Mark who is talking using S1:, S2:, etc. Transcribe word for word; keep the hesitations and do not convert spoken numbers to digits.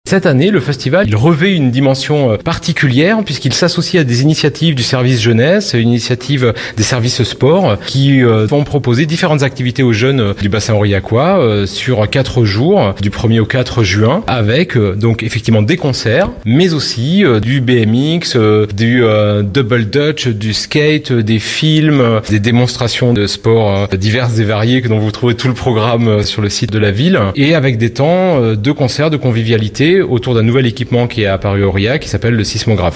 S1: Cette année, le festival, il revêt une dimension particulière puisqu'il s'associe à des initiatives du service jeunesse, une initiative des services sport qui vont proposer différentes activités aux jeunes du bassin aurillacois sur quatre jours, du premier au quatre juin, avec donc effectivement des concerts, mais aussi du B M X, du double dutch, du skate, des films, des démonstrations de sports diverses et variées dont vous trouvez tout le programme sur le site de la ville, et avec des temps de concerts, de convivialité autour d'un nouvel équipement qui est apparu à Aurillac qui s'appelle le sismographe.